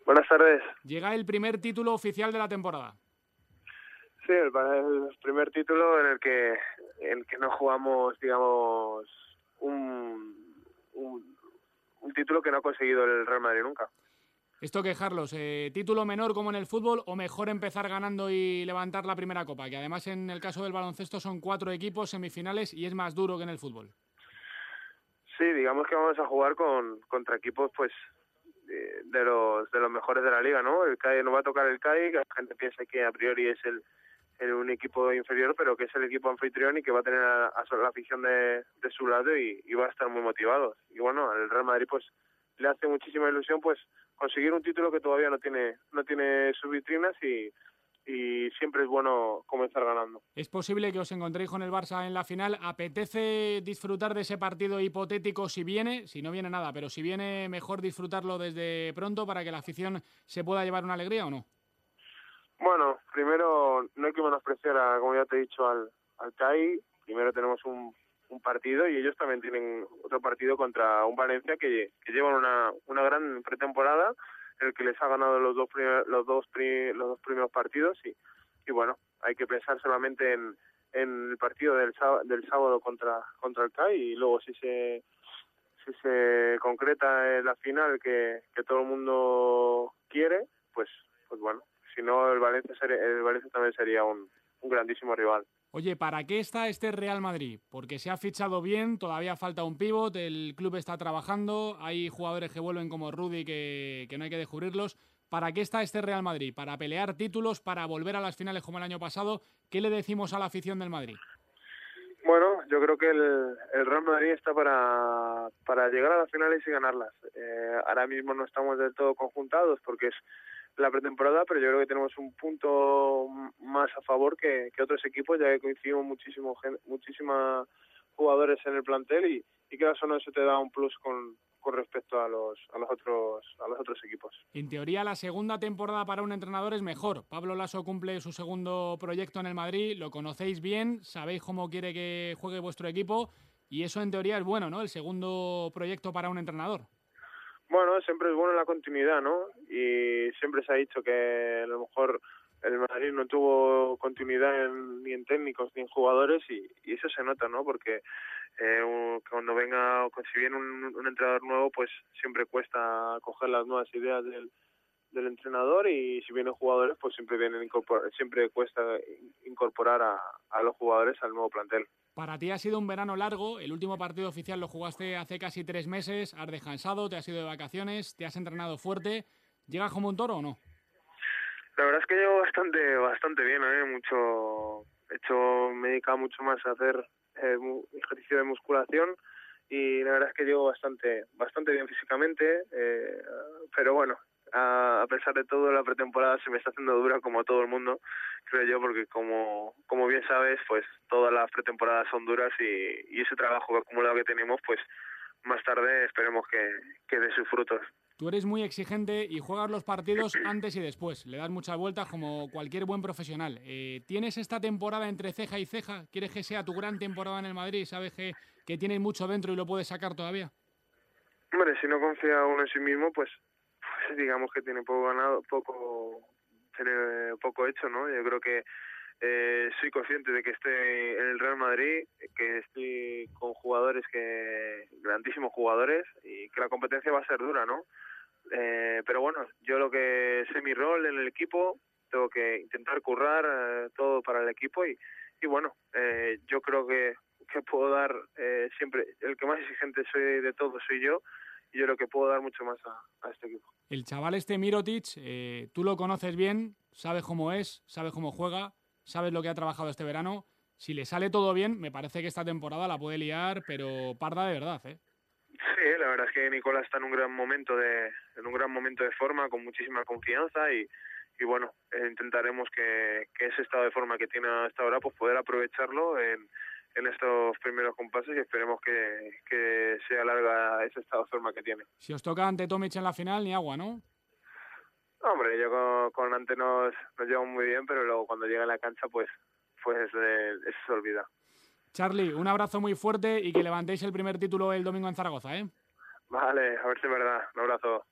Buenas tardes. Llega el primer título oficial de la temporada. Sí, el primer título en el que no jugamos, digamos, un título que no ha conseguido el Real Madrid nunca. ¿Esto qué, Carlos? ¿Título menor como en el fútbol o mejor empezar ganando y levantar la primera copa? Que además en el caso del baloncesto son 4 equipos semifinales y es más duro que en el fútbol. Sí, digamos que vamos a jugar contra equipos pues de los mejores de la liga, ¿no? El CAI no va a tocar el CAI, que la gente piensa que a priori es un equipo inferior, pero que es el equipo anfitrión y que va a tener a la afición de su lado y va a estar muy motivados. Y bueno, al Real Madrid pues le hace muchísima ilusión pues conseguir un título que todavía no tiene sus vitrinas y siempre es bueno comenzar ganando. Es posible que os encontréis con el Barça en la final. ¿Apetece disfrutar de ese partido hipotético si viene? Si no viene nada, pero si viene, mejor disfrutarlo desde pronto para que la afición se pueda llevar una alegría, ¿o no? Bueno, primero no hay que menospreciar, como ya te he dicho, al CAI. Primero tenemos un partido y ellos también tienen otro partido contra un Valencia que llevan una gran pretemporada, el que les ha ganado los dos primeros partidos y bueno, hay que pensar solamente en el partido del sábado contra el CAI y luego si se concreta en la final que todo el mundo quiere, pues bueno, si no el Valencia también sería un grandísimo rival. Oye, ¿para qué está este Real Madrid? Porque se ha fichado bien, todavía falta un pívot, el club está trabajando, hay jugadores que vuelven como Rudy que no hay que descubrirlos. ¿Para qué está este Real Madrid? ¿Para pelear títulos? ¿Para volver a las finales como el año pasado? ¿Qué le decimos a la afición del Madrid? Bueno, yo creo que el Real Madrid está para llegar a las finales y ganarlas. Ahora mismo no estamos del todo conjuntados porque es la pretemporada, pero yo creo que tenemos un punto más a favor que otros equipos, ya que coincidimos muchísimos jugadores en el plantel y que eso no se te da un plus con respecto a los otros equipos. En teoría, la segunda temporada para un entrenador es mejor. Pablo Laso cumple su segundo proyecto en el Madrid, lo conocéis bien, sabéis cómo quiere que juegue vuestro equipo y eso en teoría es bueno, ¿no? El segundo proyecto para un entrenador. Bueno, siempre es bueno la continuidad, ¿no? Y siempre se ha dicho que a lo mejor el Madrid no tuvo continuidad ni en técnicos ni en jugadores y eso se nota, ¿no? Porque cuando si viene un entrenador nuevo, pues siempre cuesta coger las nuevas ideas del entrenador y si vienen jugadores, pues siempre cuesta incorporar a los jugadores al nuevo plantel. Para ti ha sido un verano largo, el último partido oficial lo jugaste hace casi 3 meses, has descansado, te has ido de vacaciones, te has entrenado fuerte. ¿Llegas como un toro o no? La verdad es que llevo bastante bien, me he dedicado mucho más a hacer ejercicio de musculación y la verdad es que llevo bastante bien físicamente, pero bueno, a pesar de todo la pretemporada se me está haciendo dura como todo el mundo, creo yo, porque como bien sabes, pues todas las pretemporadas son duras y ese trabajo acumulado que tenemos, pues más tarde esperemos que dé sus frutos. Tú eres muy exigente y juegas los partidos antes y después. Le das muchas vueltas como cualquier buen profesional. ¿Tienes esta temporada entre ceja y ceja? ¿Quieres que sea tu gran temporada en el Madrid? ¿Sabes que tienes mucho dentro y lo puedes sacar todavía? Hombre, si no confía uno en sí mismo, pues digamos que tiene poco hecho, ¿no? Yo creo que soy consciente de que estoy en el Real Madrid, que estoy con grandísimos jugadores y que la competencia va a ser dura, ¿no? Pero bueno, yo lo que sé mi rol en el equipo, tengo que intentar currar todo para el equipo y bueno, yo creo que puedo dar siempre, el que más exigente soy de todos soy yo y yo creo que puedo dar mucho más a este equipo. El chaval este Mirotic, tú lo conoces bien, sabes cómo es, sabes cómo juega, sabes lo que ha trabajado este verano. Si le sale todo bien, me parece que esta temporada la puede liar, pero parda de verdad, ¿eh? Sí, la verdad es que Nicolás está en un gran momento de forma, con muchísima confianza y bueno, intentaremos que ese estado de forma que tiene hasta ahora, pues poder aprovecharlo en estos primeros compases y esperemos que sea larga ese estado de forma que tiene. Si os toca ante Tomic en la final, ni agua, ¿no? Hombre, yo con Ante nos llevamos muy bien, pero luego cuando llega a la cancha, pues eso se olvida. Charly, un abrazo muy fuerte y que levantéis el primer título el domingo en Zaragoza, ¿eh? Vale, a ver si es verdad. Un abrazo.